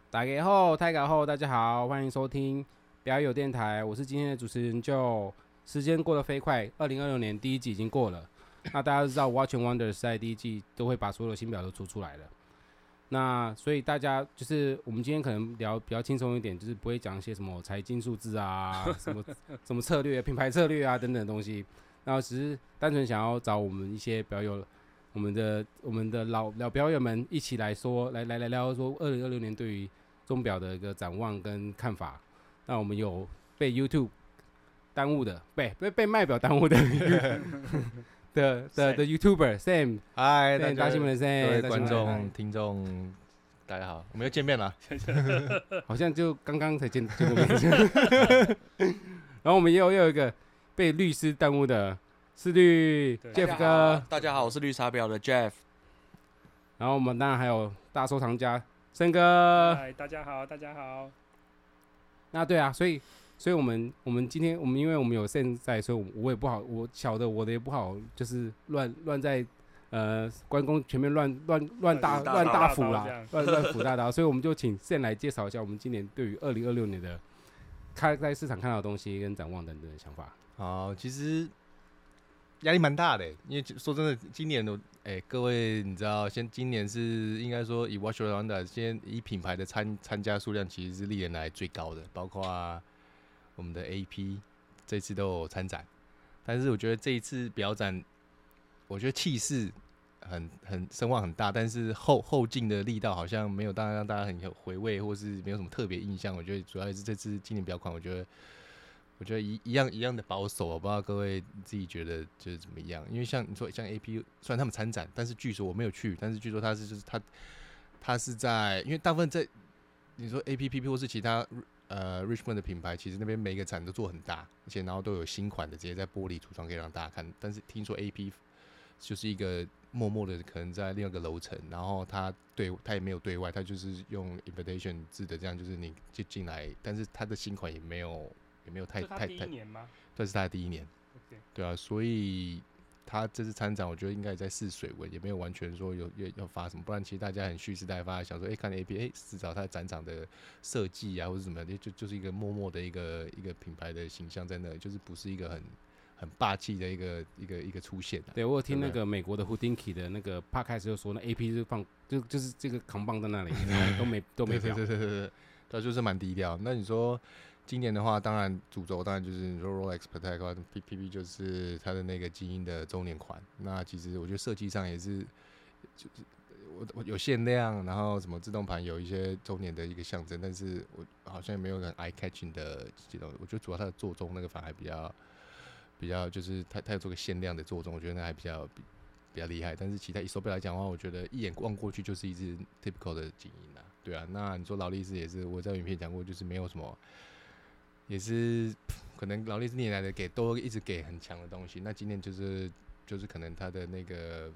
大家好，大家好，欢迎收听表友电台，我是今天的主持人就。时间过得飞快，2026年第一季已经过了。那大家都知道 Watch and Wonders 在第一季都会把所有的新表都出来了。那所以大家就是我们今天可能聊比较轻松一点，就是不会讲一些什么财经数字啊，什么策略、品牌策略啊等等的东西。然后只是单纯想要找我们一些表友，我们的老表友们一起来说，来聊说2026年对于钟表的一个展望跟看法。那我们有被 YouTube 耽误的，被卖表耽误的的 YouTuber Sam， 嗨， 大新闻的 Sam， 各位观众、听众，大家好，我们又见面了， 好像就刚刚才见过面。然后我们又有一个被律师耽误的思律 Jeff 哥， 大家好，我是绿茶婊的 Jeff。 然后我们当然还有大收藏家森哥， 嗨，大家好，大家好。 那对啊，所以我们今天因为我们有现在，所以我也不好，我晓得我的也不好，就是乱在关公前面乱大斧啦，乱斧大刀，所以我们就请现来介绍一下我们今年对于2026年的在市场看到的东西跟展望等等的想法。 好，其实压力蛮大的，因为说真的，今年的各位你知道，今年是应该说以 Watch and Wonders 先以品牌的参加数量其实是历年来最高的，包括我们的 AP 这次都有参展，但是我觉得这一次表展，我觉得气势很声望很大，但是后劲的力道好像没有让大家很有回味，或是没有什么特别印象。我觉得主要也是这次今年表款，我觉得一样的保守，我不知道各位自己觉得就是怎么样。因为像你说像 AP， 虽然他们参展，但是据说我没有去，但是据说他是在，因为大部分在你说 APP 或是其他Richmond 的品牌，其实那边每个展都做很大，而且然后都有新款的直接在玻璃橱窗可以让大家看。但是听说 AP 就是一个默默的可能在另外一个楼层，然后他也没有对外，他就是用 invitation 制的这样，就是你就进来，但是他的新款也没有太第一年吗？ 这是他的第一年， okay. 对啊，所以他这次参展，我觉得应该也在试水温，也没有完全说要发什么，不然其实大家很蓄势待发，想说看 AP， 至少他的展场的设计啊或者什么，就是一个默默的一个品牌的形象在那里，就是不是一个很霸气的一个出现、啊。 对，我有听那个美国的 Houdinki 的那个 podcast 就说，那 AP 是放就是这个扛棒在那里，都没表。 对，就是蛮低调。那你说今年的话，当然主轴当然就是你说 Rolex Patek，PP 就是它的那个基因的周年款。那其实我觉得设计上也是，就是我有限量，然后什么自动盘有一些周年的一个象征，但是我好像也没有很 eye catching 的这种。我觉得主要它的座钟那个反而比较就是它有做个限量的座钟，我觉得那还比较厉害。但是其他以手表来讲的话，我觉得一眼望过去就是一只 typical 的精英啊，对啊。那你说劳力士也是，我在影片讲过，就是没有什么。也是可能劳力士年来的都一直给很强的东西，那今年就是可能他的那个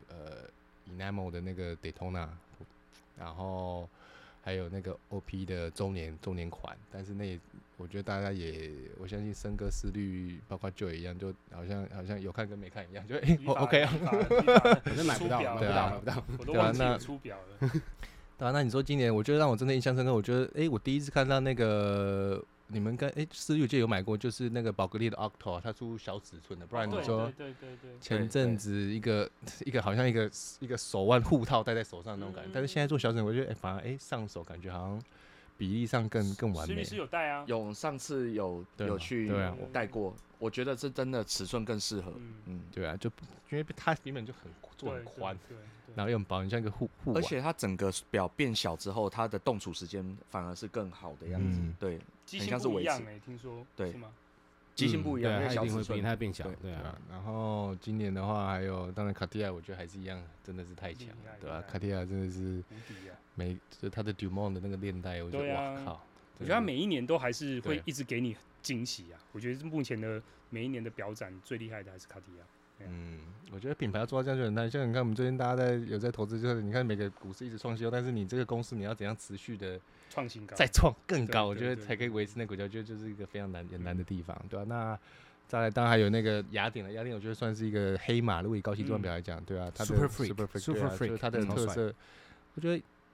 enamel 的那个 Daytona， 然后还有那个 OP 的周年款，但是我觉得大家也我相信森哥思虑包括Joe一样，就好像有看跟没看一样，就OK 啊， 反正买不到， 我都忘记了出表了。 对啊，那你说今年我觉得让我真的印象深刻，我觉得我第一次看到那个。你们思虑界有买过，就是那个宝格丽的 Octo， 它出小尺寸的，不然你说前阵子一个好像一个手腕护套戴在手上的那种感觉，但是现在做小尺寸，我觉得反而上手感觉好像比例上更完美。 是有戴啊， 上次有去戴过，我觉得这真的尺寸更适合。 对啊，就因为它原本就做很宽。然后又很薄，你像一个护腕， 而且它整个表变小之后，它的动储时间反而是更好的样子。对， 机芯不一样听说对是吗？ 机芯不一样， 它一定会比它变小。对啊。 然后今年的话，还有当然卡地亚，我觉得还是一样，真的是太强，对吧？卡地亚真的是无敌啊！ 就是它的 Dumont 的那个链带，我觉得哇靠！ 我觉得它每一年都还是会一直给你惊喜啊！我觉得目前的每一年的表展最厉害的还是卡地亚。 我觉得品牌要做到这样就很难。像你看，我们最近大家有在投资，就是你看每个股市一直创新高，但是你这个公司你要怎样持续的创新高， 再创更高，我觉得才可以维持那股价，我觉得就是一个非常难的地方，对吧？那再来，当然还有那个雅典我觉得算是一个黑马。如果以高级珠腕表来讲，对啊，它的 Super Freak， 对啊，就是它的特色。我觉得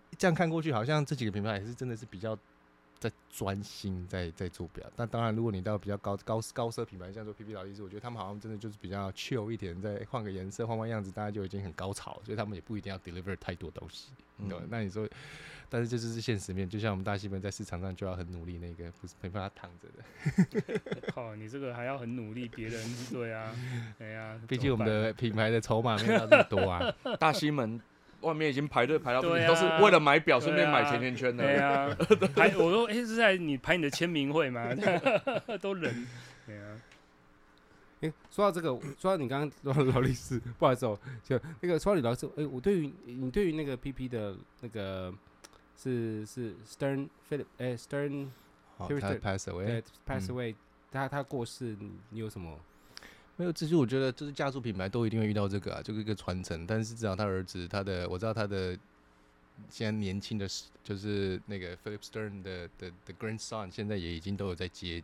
这样看过去，好像这几个品牌还是真的是比较在专心在做表。但当然，如果你到比较高奢品牌，像说 PP 劳力士，我觉得他们好像真的就是比较 chill 一点，再换个颜色、换样子，大家就已经很高潮了，所以他们也不一定要 deliver 太多东西，对吧？那你说，但是这就是现实面，就像我们大西门在市场上就要很努力，那个不是没办法躺着的。 靠，你这个还要很努力，别人对啊，哎呀， 毕竟我们的品牌的筹码没有到这么多啊。 大西门外面已经排队排到不行， 对啊都是为了买表顺便买甜甜圈的。 对啊，我说是在你排你的签名会吗？都人，对啊。 说到这个，说到你刚刚说到劳力士，不好意思哦，就那个说到你劳力士，我对于那个 PP 的那个是 Stern Philip Stern， 好，他 pass away， 对 pass away，他过世，你有什么？ 没有，这是我觉得，就是家族品牌都一定会遇到这个啊，就是一个传承。但是至少他儿子，我知道他的现在年轻的，就是那个 Philip Stern 的 grandson， 现在也已经都有在接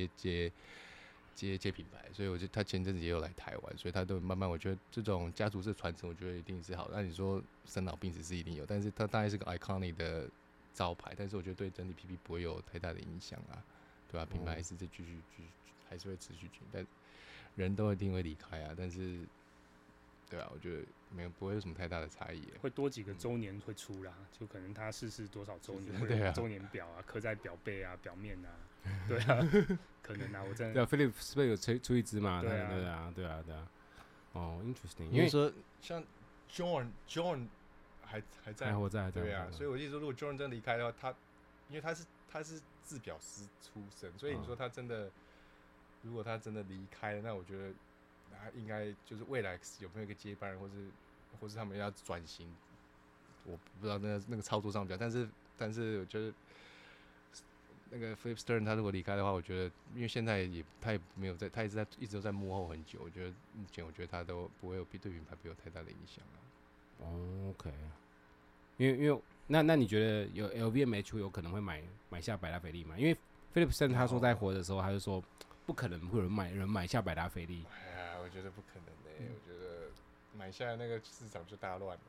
品牌，所以我觉得他前阵子也有来台湾，所以他都慢慢，我觉得这种家族式传承，我觉得一定是好的。那你说生老病死是一定有，但是他大概是个 iconic 的招牌，但是我觉得对整体 PP 不会有太大的影响啊，对吧？品牌还是继续还是会持续但人都一定会离开啊，但是，对啊，我觉得不会有什么太大的差异。 会多几个周年会出啦，就可能他逝世多少周年， 对啊， 周年表啊，刻在表背啊、表面啊，对啊，可能啊，我真的。 对啊 ，Philip 是不是有出一支嘛？ 对啊。哦 ，interesting， 因为说像 John 还在， 还活在， 对啊，所以我意思说，如果 John 真的离开的话，因为他是制表师出身，所以你说他真的。如果他真的离开了，那我觉得他应该就是未来有没有一个接班人，或是他们要转型，我不知道那个操作上比较，但是我觉得那个 Philip Stern 他如果离开的话，我觉得因为现在他也没有他一直都在幕后很久，我觉得目前他都不会对品牌有太大的影响啊。 OK， 因为那你觉得有 LVMH 有可能会买下百达翡丽吗？因为 Philip Stern 他说在活的时候，他就说。不可能会有人买下百达翡丽。 哎呀，我觉得不可能我觉得买下来那个市场就大乱了。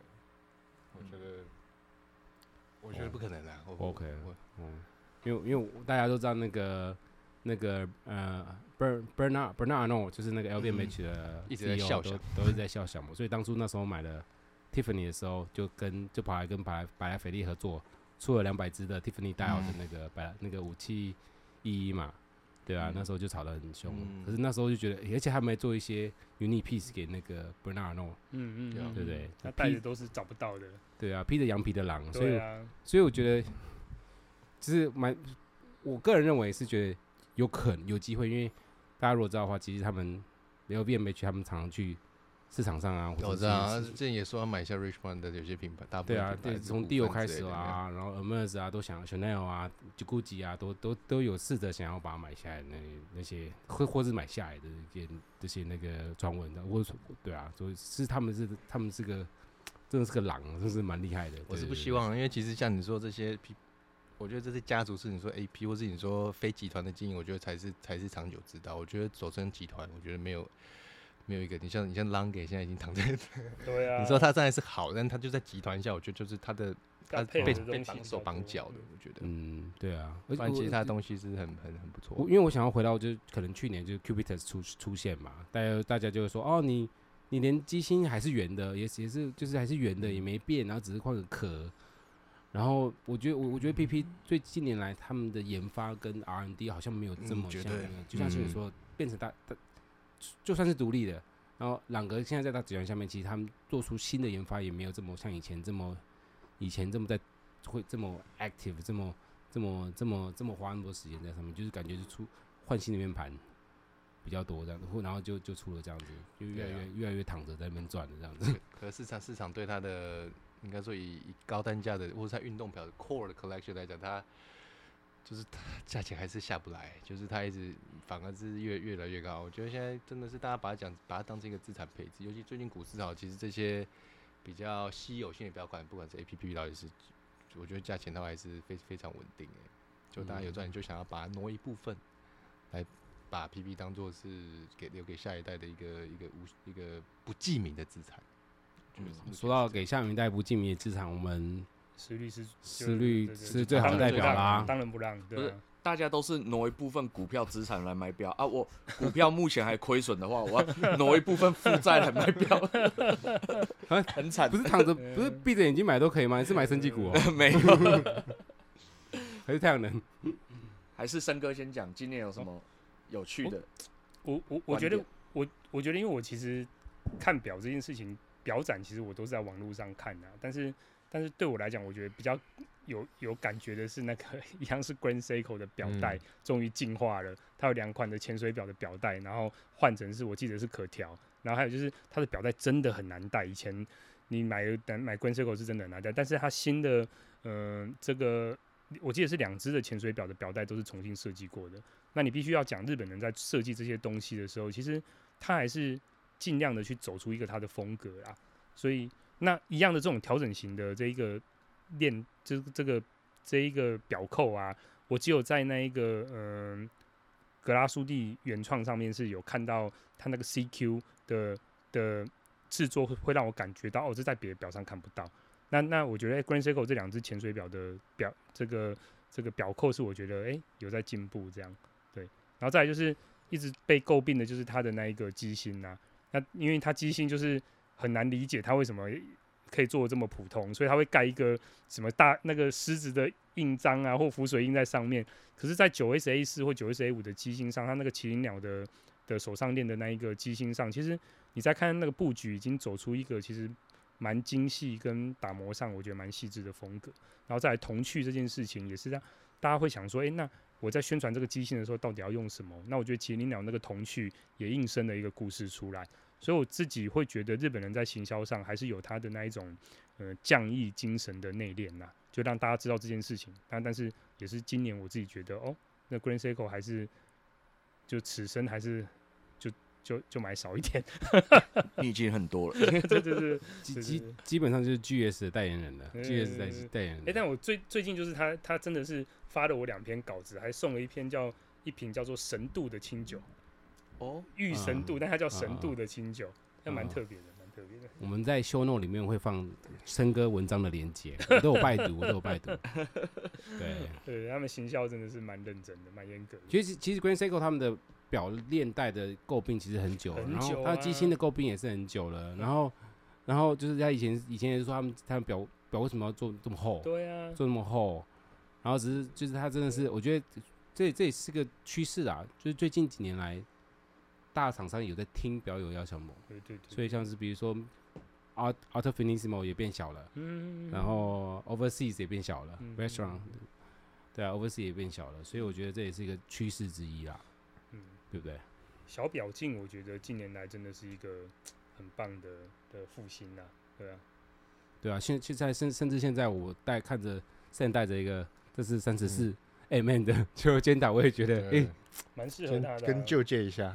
我觉得不可能啊。 OK， 因为大家都知道那个Bernard Arnault 就是那个 LVMH 的 CEO， 一直在笑想， 都一直在笑想嘛。所以当初那时候买了 Tiffany 的时候，就跑来跟百达翡丽合作，出了200支的 Tiffany dial 的那个5711嘛。对啊，那时候就吵得很凶。可是那时候就觉得，而且他们还做一些 unique piece 给那个 Bernard Arnault， 对不对？ 他戴的都是找不到的。 对啊，披着羊皮的狼，所以我觉得，就是我个人认为是觉得有可能有机会，因为大家如果知道的话，其实他们 LVMH 他们常常去市场上啊， 我知道，之前也说要买一下 Richmond 的有些品牌，大部分对啊，对，从 Dior 开始啊，然后 Hermes 啊都想 Chanel 啊 Gucci 啊都有试着想要把它买下来的那些，或是买下来的这些那个传闻的，对啊，所以他们是个真的是个狼，真是蛮厉害的。 我是不希望，因为其实像你说这些，我觉得这些家族是你说 AP 或是你说非集团的经营，我觉得才是长久之道。我觉得走成集团，我觉得没有一个，你像 Lange 现在已经躺在， 对啊， 你说他当然是好，但他就在集团下，我觉得就是他被绑手绑脚的，我觉得， 对啊， 不然其实他的东西是很不错。 因为我想要回到，就是可能去年就是 Cubitus 出现嘛，大家就会说，哦，你连机芯还是圆的，也是就是还是圆的，也没变，然后只是换个壳。然后我觉得 PP 最近年来他们的研发跟 R&D 好像没有这么像，就像你说，变成就算是独立的，然后朗格现在在大集团下面，其实他们做出新的研发也没有这么像以前这么会这么 active， 这么花那么多时间在上面，就是感觉是换新的面盘比较多这样子，然后就出了这样子，就越来越躺着在那边转的这样子。 可是市场对它的应该说以高单价的或者在运动表的 core 的 collection 来讲，它就是它价钱还是下不来，就是它一直反而是越来越高。我觉得现在真的是大家把它当成一个资产配置，尤其最近股市好，其实这些比较稀有性的表款，不管是 APP 到底是，我觉得价钱它还是非常稳定就大家有赚，就想要把它挪一部分来把 PP 当作是留给下一代的一个不记名的资产。 说到给下一代不记名的资产，我们实力是实力对是最好的代表啦。 当然不让，对啊。 大家都是挪一部分股票资产来买表啊，我股票目前还亏损的话，我要挪一部分负债来买表，很惨。 不是躺着，不是闭着眼睛买都可以吗？你是买生技股哦？ 没有， 还是太阳能？ 还是森哥先讲，今年有什么有趣的？ 我觉得，我觉得，因为我其实看表这件事情，表展其实我都是在网络上看的、但是对我来讲，我觉得比较有感觉的是那个一样是 Grand Seiko 的表带，终于进化了。它有2款的潜水表的表带，然后换成是我记得是可调，然后还有就是它的表带真的很难戴。以前你买 Grand Seiko 是真的很难戴，但是它新的这个我记得是2只的潜水表的表带都是重新设计过的。那你必须要讲日本人在设计这些东西的时候，其实他还是尽量的去走出一个他的风格啦。所以那一样的这种调整型的这一个这一个表扣啊，我只有在那一个格拉苏蒂原创上面是有看到它那个 CQ 的制作会让我感觉到这在别的表上看不到。那我觉得Grand Seiko 这2只潜水表的这个表扣是我觉得有在进步这样。对，然后再来就是一直被诟病的就是它的那一个机芯啊，那因为它机芯就是很难理解它为什么可以做的这么普通，所以它会盖一个什么那个狮子的印章啊或浮水印在上面。可是，在 9SA4 或 9SA5 的机芯上，它那个麒麟鸟的手上链的那一个机芯上，其实你在看那个布局已经走出一个其实蛮精细跟打磨上我觉得蛮细致的风格。然后再来童趣这件事情也是让大家会想说，那我在宣传这个机芯的时候到底要用什么？那我觉得麒麟鸟那个童趣也映生了一个故事出来。所以我自己会觉得日本人在行销上还是有他的那一种匠艺精神的内敛呐，就让大家知道这件事情。但是也是今年我自己觉得那 Grand Seiko 还是就此生还是就买少一点。 你已经很多了， 对， 基本上就是 GS 的代言人了，GS 代言人。 但我最近就是他真的是发了我2篇稿子，还送了一瓶叫做神度的清酒。御神度，但它叫神度的清酒，那蛮特别的，蛮特别的。 我们在 show note 里面会放森哥文章的连结，我都有拜读。 对，他们行销真的是蛮认真的，蛮严格的。 其实 Grand Seiko 他们的表链带的诟病其实很久了，然后他机芯的诟病也是很久了，然后就是他以前也是说他们表为什么要做这么厚？ 对啊， 做那么厚，然后就是他真的是，我觉得这也是个趋势啊，就是最近几年来。大厂商有在听表友要求某， 对， 所以像是比如说 Alta Finissimo 也变小了，然后 Overseas 也变小了，Restaurant 对啊 Overseas 也变小了，所以我觉得这也是一个趋势之一啦，对不对？ 小表镜我觉得近年来真的是一个很棒的复兴啦，对啊， 现在甚至现在我看着现在带着一个这是34mm 的球肩打，我也觉得蛮适合他的， 跟旧借一下。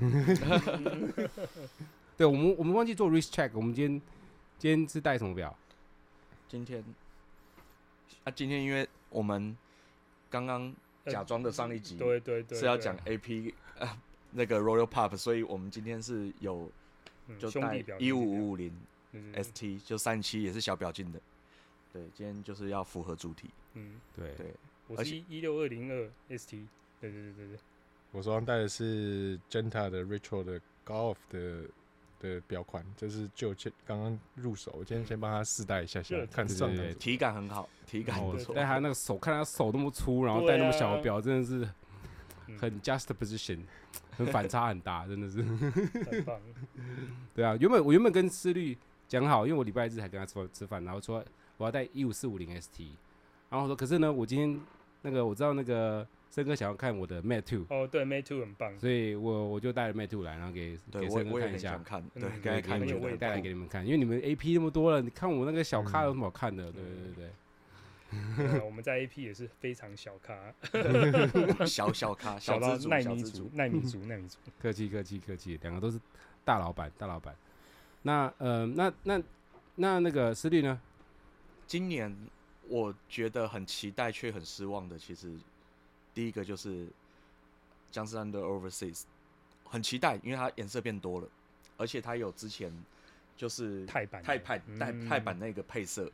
对，我们忘记做 wrist check， 我们今天是戴什么表？ 今天因为我们刚刚假装的上一集， 对， 是要讲 AP 那个 Royal Pub， 所以我们今天是有就戴15550 ST， 就37也是小表镜的。对，今天就是要符合主题。 对， 我是16202 ST， 对。 我手上戴的是 Genta 的 Retro 的 Golf 的表款，这是刚刚入手，我今天先帮他试戴一下，看上的体感很好，体感不错。 但他那个手，看他手那么粗，然后戴那么小的表，真的是很 juxtaposition， 很反差很大，真的是。 很棒。 对啊，我原本跟思律讲好，因为我礼拜日还跟他吃饭，然后说我要带15450 ST， 然后我说可是呢，我今天我知道森哥想要看我的 Mate 2， 对 Mate 2很棒， 所以我就带了 Mate 2来，然后给森哥看一下， 对，刚才看带来给你们看，因为你们 AP 那么多了，你看我那个小咖有什么好看的？对。 我们在 AP 也是非常小咖， 小咖， 小到奈米族， 客气，两个都是大老板。那那个思律呢？ 今年我觉得很期待却很失望的，其实第一个就是江诗丹的 Overseas， 很期待，因为它颜色变多了，而且它有之前就是泰版那个配色，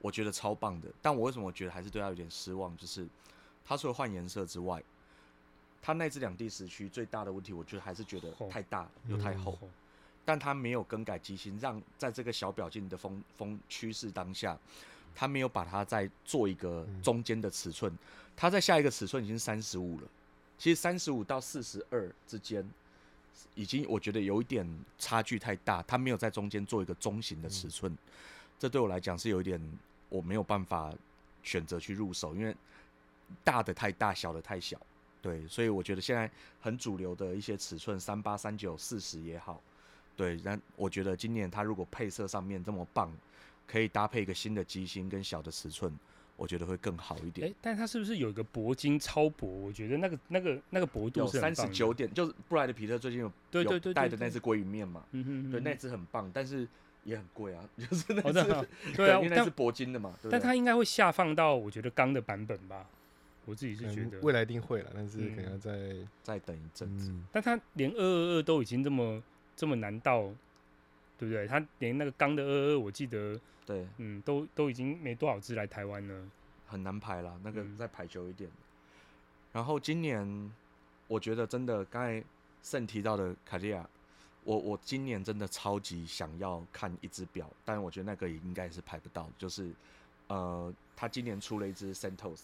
我觉得超棒的。但我为什么觉得还是对它有点失望，就是它除了换颜色之外，它那只两地时区最大的问题，我觉得还是觉得太大又太厚。但它没有更改机芯，让在这个小表径的风趋势当下，它没有把它再做一个中间的尺寸，它在下一个尺寸已经35了。其实35到42之间，已经我觉得有一点差距太大，它没有在中间做一个中型的尺寸，这对我来讲是有一点我没有办法选择去入手，因为大的太大，小的太小。对，所以我觉得现在很主流的一些尺寸，38、39、40也好。对，但我觉得今年它如果配色上面这么棒，可以搭配一个新的机芯跟小的尺寸，我觉得会更好一点。 但它是不是有一个铂金超薄？我觉得那个薄度是很棒的， 有39点，就是布莱德皮特最近有带的那只鲑鱼面嘛，对，那只很棒，但是也很贵啊，就是那只，对啊，因为那是铂金的嘛。 但它应该会下放到我觉得钢的版本吧。我自己是觉得未来一定会了，但是可能要再等一阵子。 但它连222都已经这么难到，对不对？它连那个钢的222，我记得， 对， 都已经没多少只来台湾了， 很难排啦，那个再排久一点。然后今年，我觉得真的，刚才盛提到的卡地亚，我今年真的超级想要看一只表，但我觉得那个也应该是排不到，就是他今年出了一只 Santos。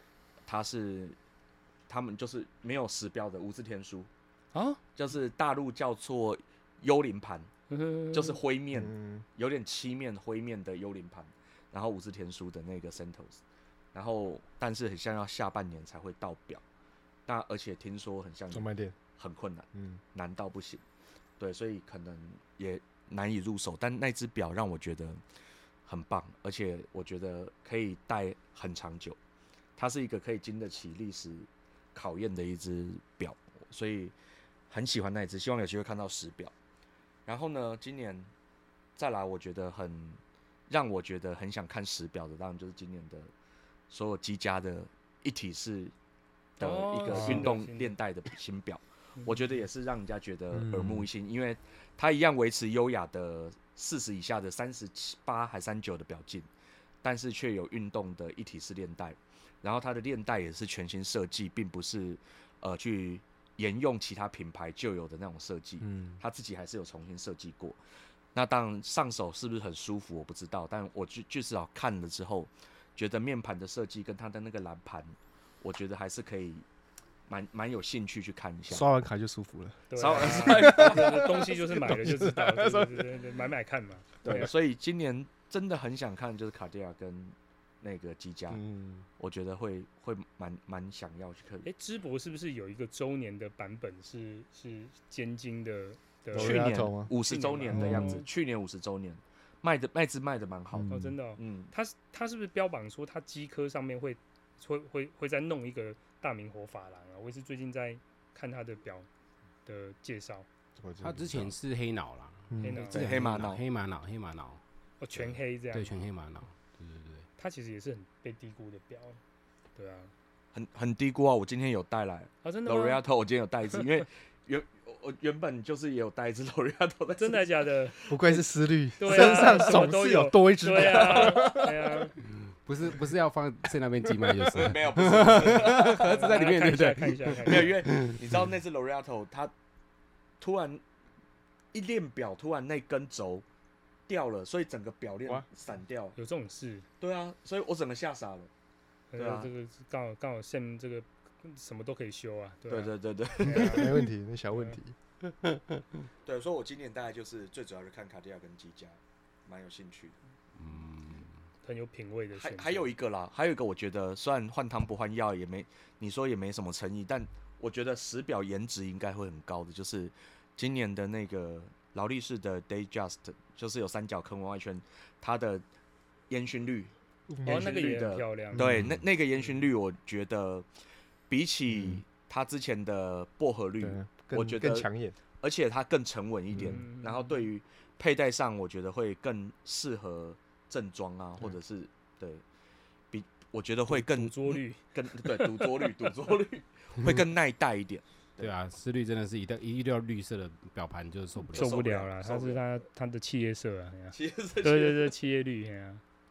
他们就是没有时标的无字天书啊，就是大陆叫做幽灵盘，就是灰面，有点漆面灰面的幽灵盘，然后无字天书的那个 Santos， 然后但是很像要下半年才会到表，而且听说很像很困难，难到不行，对，所以可能也难以入手，但那只表让我觉得很棒，而且我觉得可以戴很长久。它是一个可以经得起历史考验的一只表，所以很喜欢那一只，希望有机会看到实表。然后呢，今年再来，我觉得让我觉得很想看实表的，当然就是今年的所有机家的一体式的一个运动链带的新表，我觉得也是让人家觉得耳目一新，因为它一样维持优雅的40以下的38还39的表径，但是却有运动的一体式链带。然后它的链带也是全新设计，并不是去沿用其他品牌旧有的那种设计，它自己还是有重新设计过。那当然上手是不是很舒服我不知道，但我至少看了之后，觉得面盘的设计跟它的那个蓝盘，我觉得还是可以蛮有兴趣去看一下。 刷完卡就舒服了， 刷完东西就是买了就知道，对，买看嘛。 对，所以今年真的很想看，就是卡地亚跟那个机家，我觉得会蛮想要去看。 芝柏是不是有一个周年的版本是尖晶的？ 去年50周年的样子，去年50周年卖的蛮好的。 真的哦。他是不是标榜说他机壳上面会再弄一个大明火珐琅啊？我也是最近在看他的表的介绍。 他之前是黑脑啦， 黑玛瑙， 全黑这样。 对，全黑玛瑙。对。 它其实也是很被低估的表，对啊， 很低估啊！我今天有带来真的吗 Laureato， 我今天有带一只，因为我原本就是也有带一只 Laureato， 真的假的？ 不愧是思虑， 身上总是有多一只表。 对啊， 不是要放在那边寄卖就是， 没有，不是盒子在里面，对不对？ 看一下， 没有，因为你知道那只 Laureato， 它突然一链表，突然那根轴掉了，所以整个表链散掉， 有这种事？ 对啊，所以我整个吓傻了。对啊， 这个刚好现这个什么都可以修啊。对， 没问题，那小问题。 对，所以我今年大概就是最主要是看卡地亚跟机家，蛮有兴趣的。 很有品味的选择。 还有一个我觉得虽然换汤不换药，你说也没什么诚意，但我觉得实表颜值应该会很高的，就是今年的那个劳力士的 Datejust， 就是有三角坑外圈，它的烟熏率， 那个也很漂亮。 对，那个烟熏率，我觉得比起它之前的薄荷绿，我觉得更抢眼， 而且它更沉稳一点。然后对于佩戴上，我觉得会更适合正装啊，或者是对，我觉得会更赌桌率， 赌桌率会更耐戴一点。 对啊，思虑真的是一定要绿色的表盘就受不了了，它是它的企业色啊，企业色，对，企业绿啊。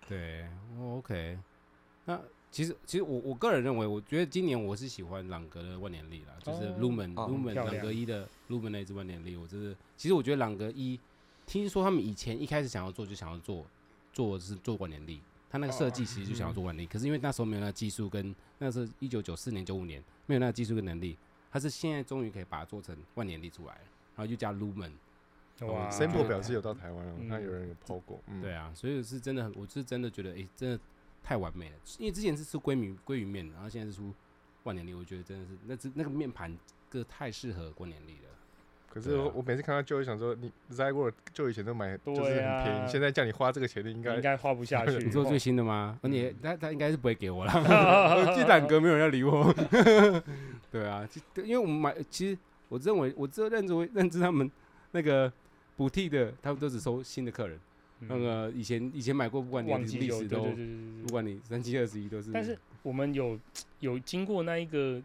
对，OK。那其实我个人认为，我觉得今年我是喜欢朗格的万年历啦，就是 Lumen 朗格一的 Lumen 那支万年历，我真的其实我觉得朗格一，听说他们以前一开始想要做就想要做万年历，他那个设计其实就想要做万年历，可是因为那时候没有那个技术跟那时候1994年95年没有那个技术跟能力，他是现在终于可以把它做成万年历出来，然后就加 Lumen。 哇 ，sample 表示有到台湾了，那有人有 PO 过， 对啊，所以是真的，我是真的觉得，真的太完美了。因为之前是出鲑鱼面，然后现在是出万年历，我觉得真的是那个面盘太适合万年历了。 可是我每次看到就想说，你 Zyworth 就以前都买就是很便宜，现在叫你花这个钱，你应该花不下去。 你做最新的吗？他应该是不会给我啦。我记朗格没有人要理我。对啊，因为我们买，其实我认为我只认知他们那个补替的，他们都只收新的客人。那个以前买过，不管你历史都，不管你3721都是。 但是我们有经过那一个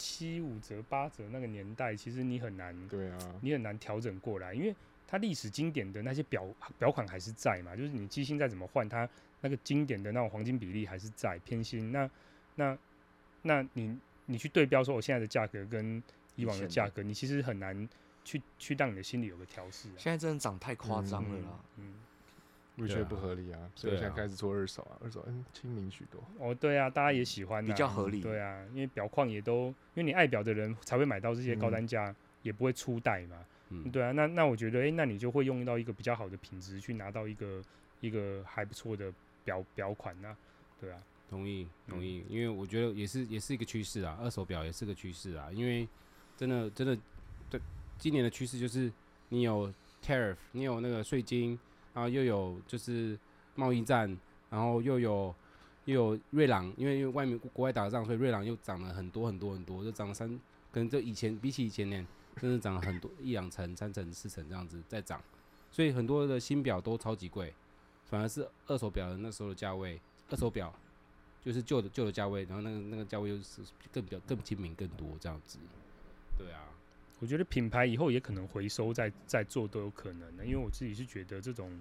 75折8折那个年代，其实你很难， 对啊， 你很难调整过来，因为它历史经典的那些表款还是在嘛，就是你机芯再怎么换，它那个经典的那种黄金比例还是在偏心。那你去对标说我现在的价格跟以往的价格，你其实很难去让你的心里有个调试。 现在真的涨太夸张了啦。 我觉得不合理啊，所以现在开始做二手啊，二手亲民许多。 哦，对啊，大家也喜欢， 比较合理。 对啊，因为表框也都，因为你爱表的人才会买到这些高单价，也不会出代嘛。对啊，那我觉得，那你就会用到一个比较好的品质，去拿到一个还不错的表款啊。对啊， 同意，因为我觉得也是一个趋势啊，二手表也是个趋势啊，因为真的，对，今年的趋势就是你有 tariff， 你有那个税金。然后又有就是贸易战，然后又有瑞郎，因为外面国外打仗，所以瑞郎又涨了很多，就涨了可能就比起以前年，真的涨了很多1-2成、3成、4成这样子在涨，所以很多的新表都超级贵，反而是二手表的那时候的价位，二手表就是旧的价位，然后那个价位又是更亲民更多这样子，对啊。 我觉得品牌以后也可能回收再做都有可能的，因为我自己是觉得这种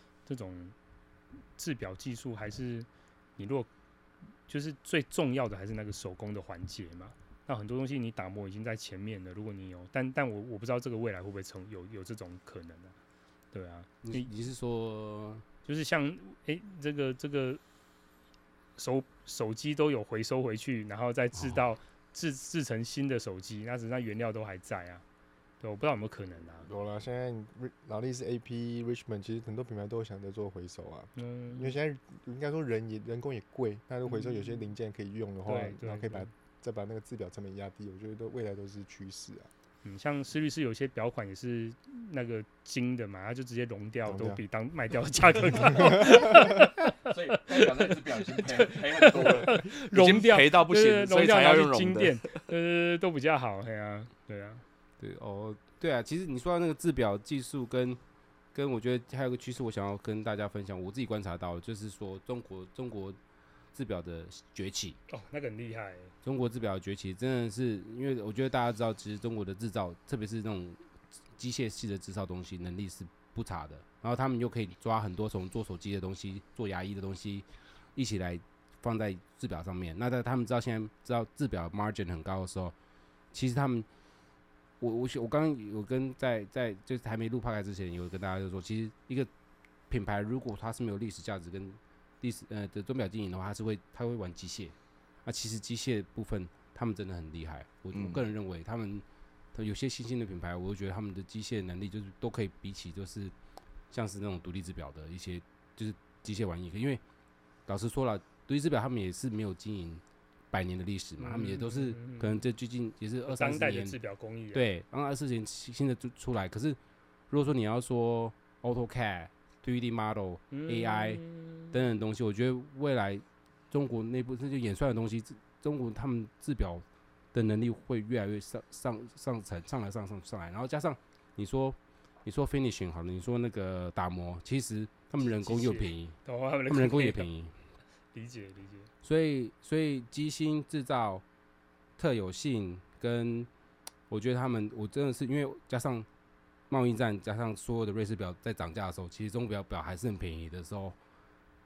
制表技术还是你如果就是最重要的还是那个手工的环节嘛。那很多东西你打磨已经在前面了，如果你有，但我不知道这个未来会不会有这种可能啊？对啊， 你是说就是像这个手机都有回收回去，然后再制成新的手机，那只是那原料都还在啊。对，我不知道有没有可能啊。 有啦，现在劳力士 AP Richmond 其实很多品牌都想着做回收啊。因为现在应该说人工也贵，那如果回收有些零件可以用的话，然后可以再把那个制表成本压低，我觉得未来都是趋势啊。 像施律师有些表款也是那个金的嘛，它就直接熔掉，都比当卖掉的价格高。 所以代表那只表已经赔很多了， 熔掉赔到不行，所以才要用熔的。 都比较好，对啊。 对啊，其实你说到那个制表技术跟我觉得还有个趋势，我想要跟大家分享，我自己观察到，就是说中国制表的崛起。 那个很厉害。 中国制表的崛起真的是，因为我觉得大家知道，其实中国的制造，特别是那种机械系的制造东西，能力是不差的。然后他们又可以抓很多从做手机的东西、做牙医的东西，一起来放在制表上面。那在他们现在知道制表 margin 很高的时候，其实他们，我刚刚有跟在就是还没录 podcast 之前，有跟大家就说，其实一个品牌如果它是没有历史价值跟的钟表经营的话，它会玩机械。那其实机械部分他们真的很厉害，我个人认为他们有些新兴的品牌，我觉得他们的机械能力就是都可以比起就是像是那种独立制表的一些就是机械玩意。因为老实说了，独立制表他们也是没有经营100年的历史嘛，他们也都是可能这最近也是20-30年当代的制表工艺， 对，刚刚20年新的出来。可是如果说你要说 AutoCAD、3D Model、AI 等等东西，我觉得未来中国内部就演算的东西，中国他们制表的能力会越来越上来，然后加上你说 finishing 好了，你说那个打磨，其实他们人工又便宜，他们人工也便宜， 理解。 所以机芯制造特有性跟我觉得我真的是因为加上贸易战，加上所有的瑞士表在涨价的时候，其实中国表还是很便宜的时候，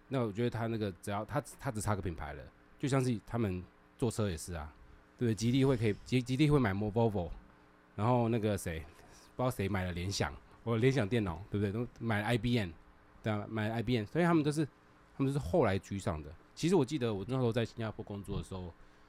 那我觉得他那个只要他只差个品牌了，就像是他们做车也是啊，对，吉利会买 Volvo， 然后那个谁不知道谁买了联想，联想电脑对不对？都买了 IBM， 对啊，买了 IBM， 所以他们都是后来居上的。其实我记得我那时候在新加坡工作的时候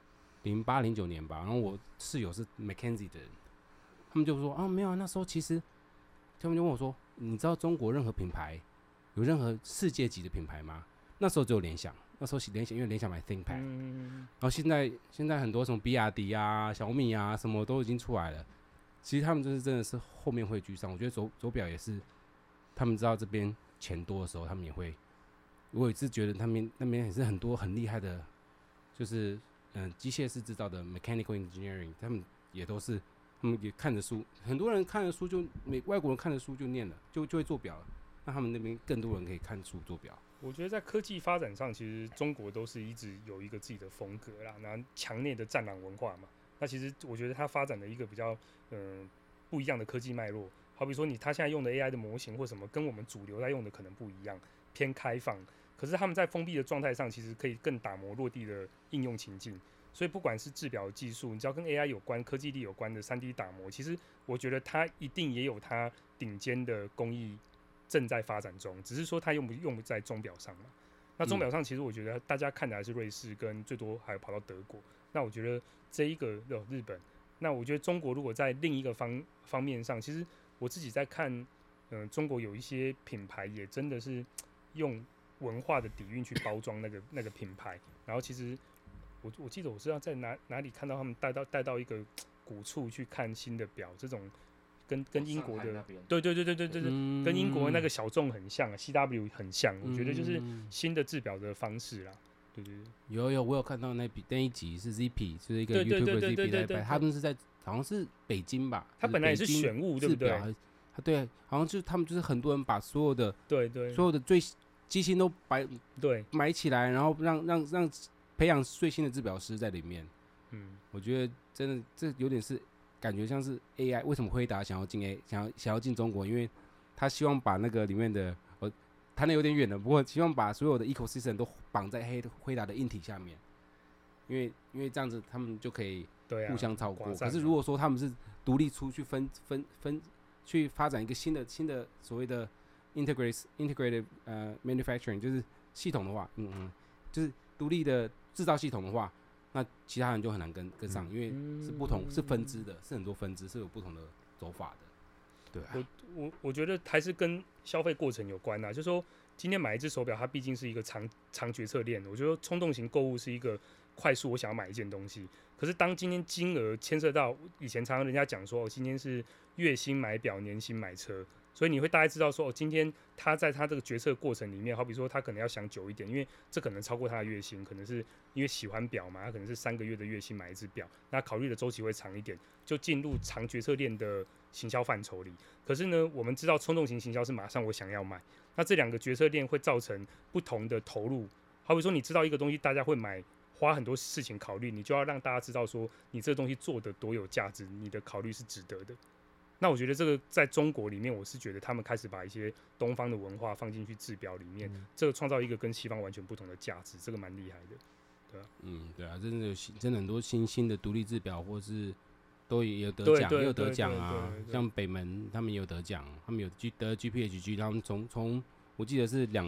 ，08、09年吧，然后我室友是 McKinsey 的人，他们就说啊没有啊，那时候其实他们就问我说，你知道中国任何品牌有任何世界级的品牌吗？那时候只有联想，那时候联想因为联想买 ThinkPad，然后现在很多什么比亚迪啊、小米啊什么都已经出来了。其实他们就是真的是后面会居上，我觉得手表也是，他们知道这边钱多的时候，他们也会。我也是觉得他们那边也是很多很厉害的，就是机械式制造的 mechanical engineering， 他们也都是，他们也看着书，很多人看着书外国人看着书就念了，就会做表了。那他们那边更多人可以看书做表。 我觉得在科技发展上，其实中国都是一直有一个自己的风格啦，然后强烈的战狼文化嘛。那其实我觉得它发展的一个比较不一样的科技脉络，好比说它现在用的 AI 的模型或什么，跟我们主流在用的可能不一样，偏开放。可是他们在封闭的状态上，其实可以更打磨落地的应用情境。所以不管是制表技术，你只要跟 AI 有关、科技力有关的 3D 打磨，其实我觉得它一定也有它顶尖的工艺正在发展中，只是说它用不在钟表上嘛。那钟表上，其实我觉得大家看的还是瑞士，跟最多还有跑到德国。那我觉得这一个日本，那我觉得中国如果在另一个方面上，其实我自己在看，中国有一些品牌也真的是用文化的底蕴去包装那个品牌，然后其实我记得我是要在哪里看到他们带到一个古处去看新的表，这种跟英国的对，跟英国那个小众很像，CW 很像，我觉得就是新的制表的方式啦。对， 有我有看到那一集是 ZP， 就是一个 YouTuber ZP 在拍，他们是在好像是北京吧， 他本来也是选物，对不对？ 对，好像就是他们就是很多人把所有的最机芯都买起来，然后让培养最新的制表师在里面。我觉得真的这有点是感觉像是 AI， 为什么辉达想要进中国？因为他希望把那个里面的谈的有点远了，不过希望把所有的 ecosystem 都绑在辉达的硬体下面，因为这样子他们就可以互相超过。可是如果说他们是独立出去分去发展一个新的所谓的 integrated manufacturing， 就是系统的话，就是独立的制造系统的话，那其他人就很难跟上，因为是不同是分支的，是很多分支是有不同的走法的。对啊， 我觉得还是跟消费过程有关啊，就是说今天买一只手表，它毕竟是一个长决策链，我觉得冲动型购物是一个快速我想要买一件东西，可是当今天金额牵涉到以前常常人家讲说，今天是月薪买表，年薪买车，所以你会大概知道说，今天他在他这个决策过程里面，好比说他可能要想久一点，因为这可能超过他的月薪，可能是因为喜欢表嘛，他可能是3个月的月薪买一只表，那考虑的周期会长一点，就进入长决策链的行销范畴里。可是呢，我们知道冲动型行销是马上我想要买，那这2个决策链会造成不同的投入。好比说，你知道一个东西大家会买，花很多事情考虑，你就要让大家知道说，你这个东西做的多有价值，你的考虑是值得的。那我觉得这个在中国里面，我是觉得他们开始把一些东方的文化放进去制表里面，这个创造一个跟西方完全不同的价值，这个蛮厉害的，对啊。 对啊，真的很多新的独立制表，或是都也有得奖，也有得奖啊。像北门他们也有得奖，他们有得 GPHG， 他们从我记得是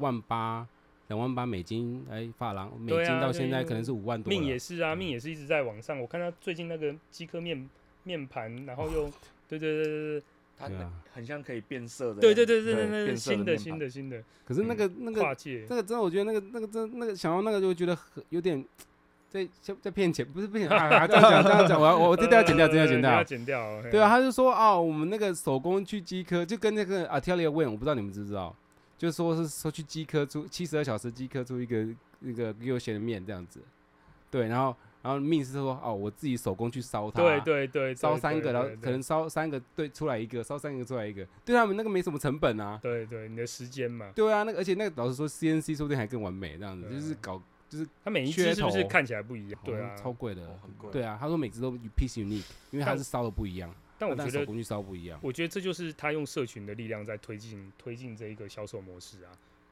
28000美金，发廊美金到现在可能是5万多了。 命也是啊，命也是一直在往上。我看他最近那个机壳面盘，然后又对， 它很像可以变色的。 对，新的。 可是那个跨界， 这个真的，我觉得那个想到那个就觉得有点在骗钱，不是骗钱啊！这样讲，我这条要剪掉， 要剪掉。 对啊，他就说我们那个手工去机科，就跟那个 Atelier Win， 我不知道你们知不知道，就是说去机科出72小时机科出一个给我写的面这样子，对，然后命是说我自己手工去烧它， 对， 烧3个，然后可能烧3个出来一个，烧3个出来一个，对他们那个没什么成本啊， 对，你的时间嘛， 对啊，而且那个老实说 CNC 说不定还更完美这样子，就是它每一只是不是看起来不一样？对啊， 超贵的， 很贵。 对啊，他说每只都 piece unique， 因为它是烧的不一样。 但我觉得手工去烧不一样。 我觉得这就是他用社群的力量在推进这一个销售模式啊。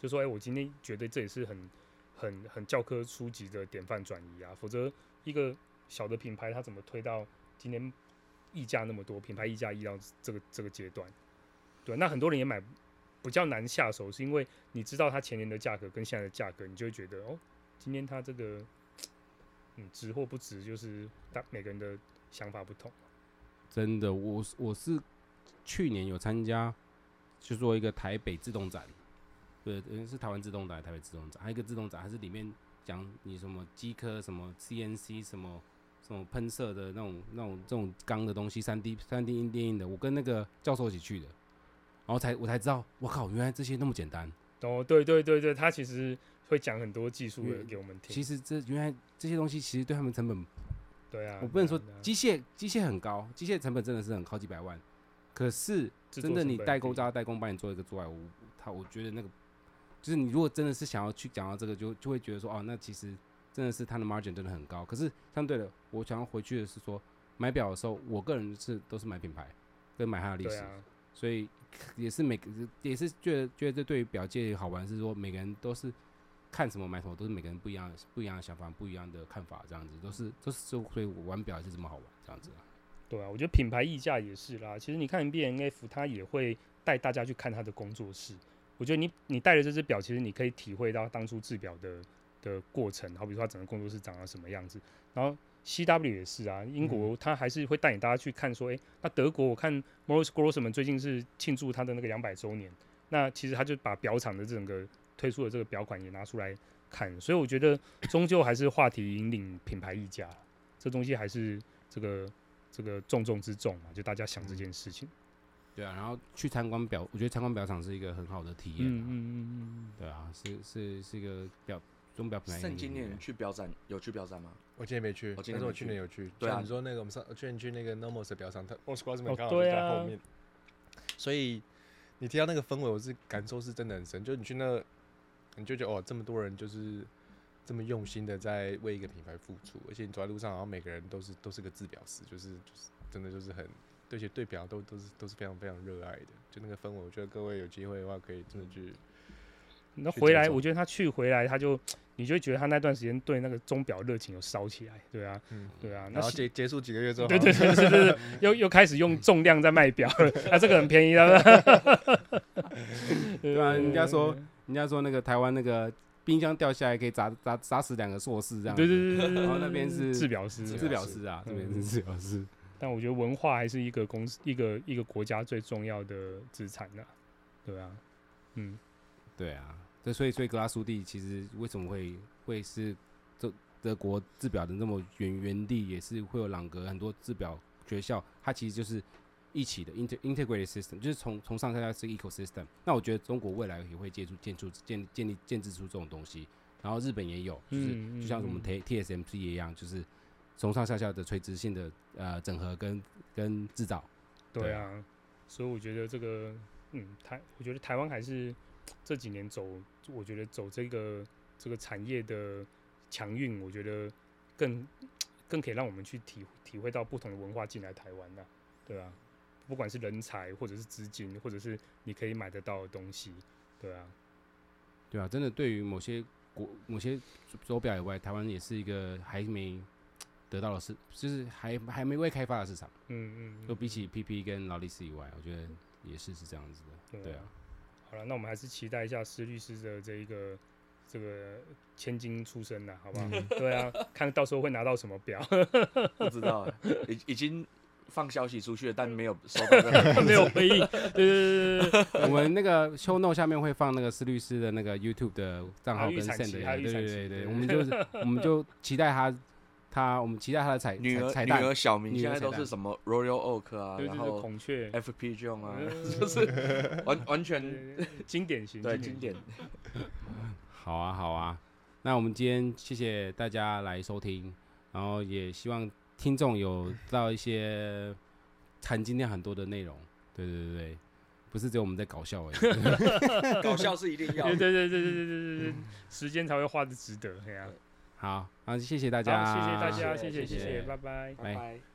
就说我今天觉得这也是很教科书级的典范转移啊，否则一个小的品牌它怎么推到今天溢价那么多，品牌溢价溢到这个阶段？对，那很多人也买比较难下手，是因为你知道它前年的价格跟现在的价格，你就会觉得今天它这个值或不值，就是每个人的想法不同。 真的，我是去年有参加，就做一个台北自动展，对，是台湾自动展，台北自动展，还有一个自动展，它是里面讲你什么机科、什么 CNC、什么喷射的这种钢的东西，3D 印电影的，我跟那个教授一起去的，然后我才知道，我靠，原来这些那么简单。 对，他其实会讲很多技术的给我们听。 其实原来这些东西其实对他们成本， 对啊， 我不能说机械很高，机械成本真的是很好几百万，可是真的你代工帮你做一个做来，我觉得那个就是你如果真的是想要去讲到这个，就会觉得说那其实真的是它的 margin 真的很高。可是相对的，我想要回去的是说，买表的时候，我个人都是买品牌跟买它的历史，所以也是觉得这对于表界好玩是说，每个人都是看什么买什么，都是每个人不一样的想法，不一样的看法，这样子都是，所以我玩表也是这么好玩，这样子啊。 对啊，我觉得品牌溢价也是啦。其实你看 B&F， 它也会带大家去看它的工作室。我觉得你带着这只表，其实你可以体会到当初制表的过程，好比说它整个工作室长得什么样子。然后 CW 也是啊，英国它还是会带领大家去看说，那德国我看 Morris Grossman 最近是庆祝他的那个200周年，那其实他就把表厂的整个推出的这个表款也拿出来看，所以我觉得终究还是话题引领品牌溢价，这东西还是这个重中之重嘛，就大家想这件事情。 对啊，然后去参观表，我觉得参观表厂是一个很好的体验。对啊，是一个钟表品牌。 圣今年去表展有去表展吗？ 我今年没去，但是我去年有去。 对啊， 你说那个我们去年去那个 Nomos 的表厂，他 Morris Grossman 刚好就在后面，所以你听到那个氛围，我是感受是真的很深。就你去那，你就觉得这么多人就是这么用心的在为一个品牌付出，而且你走在路上，然后每个人都是个制表师，就是真的就是很。对表都是非常非常热爱的，就那个氛围，我觉得各位有机会的话，可以真的去。 那回来，我觉得他回来，你就会觉得他那段时间对那个钟表热情有烧起来，对啊，对啊。 然后结束几个月之后， 对，又开始用重量在卖表了，这个很便宜的。 对啊，人家说那个台湾那个冰箱掉下来可以砸死2个硕士这样。 对， 然后那边是制表师啊，这边是制表师。 但我觉得文化还是一个一个国家最重要的资产啊，对啊， 对啊，所以格拉苏蒂其实为什么会是德国制表的那么原地，也是会有朗格很多制表学校，它其实就是一起的 integrated system， 就是从上下下是 ecosystem。那我觉得中国未来也会建制出这种东西，然后日本也有，就是就像我们 TSMC 一样，就是从上下下的垂直性的整合跟制造。 对啊，所以我觉得这个我觉得台湾还是这几年我觉得走这个产业的强运，我觉得更可以让我们去体会到不同的文化进来台湾啊，对啊，不管是人才或者是资金，或者是你可以买得到的东西，对啊， 真的对于某些手表以外，台湾也是一个还没得到的市，就是还没未开发的市场。就比起 PP 跟劳力士以外，我觉得也是这样子的。对啊。 好了，那我们还是期待一下施律师的这个千金出身啦，好不好？对啊，看到时候会拿到什么表。 不知道，已经放消息出去了，但没有收到任何没有回应。对， 我们那个 show note 下面会放那个施律师的那个 YouTube 的账号跟 send 的，对，我们就期待我们期待他的彩蛋。 女儿小明现在都是什么 Royal Oak 啊，然后孔雀 FP Jones 啊，就是完全经典型。 对，经典。 好啊，那我们今天谢谢大家来收听，然后也希望听众有到一些含金量很多的内容。对，不是只有我们在搞笑而已。 搞笑是一定要的。 对，时间才会花得值得。 好，谢谢大家， 谢谢大家，谢谢，拜拜。